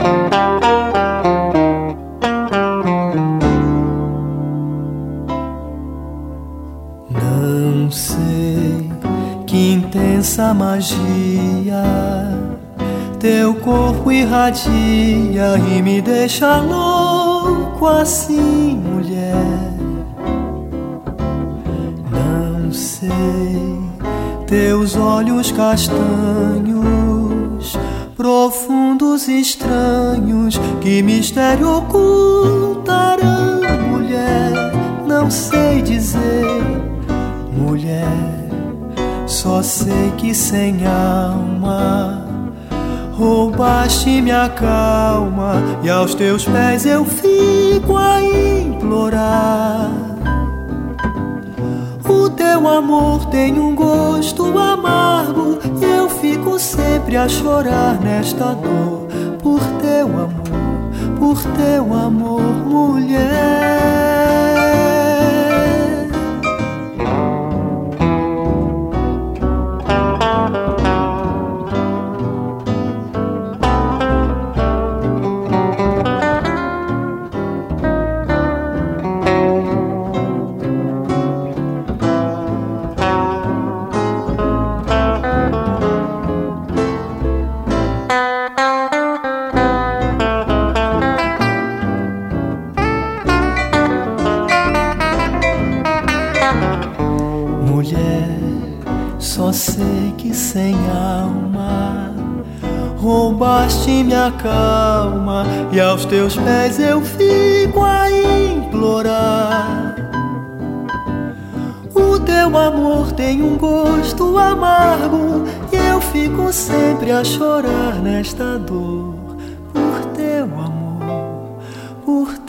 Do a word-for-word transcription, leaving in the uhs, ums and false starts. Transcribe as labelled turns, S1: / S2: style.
S1: Não sei que intensa magia teu corpo irradia e me deixa louco assim, mulher. Não sei, teus olhos castanhos, profundos e estranhos, que mistério ocultarão, mulher. Não sei dizer, mulher, só sei que sem alma roubaste minha calma e aos teus pés eu fico a implorar. O teu amor tem um gosto amargo e eu fico sempre a chorar nesta dor. Por teu amor, por teu amor, mulher. Só sei que sem alma roubaste minha calma e aos teus pés eu fico a implorar. O teu amor tem um gosto amargo e eu fico sempre a chorar nesta dor. Por teu amor, por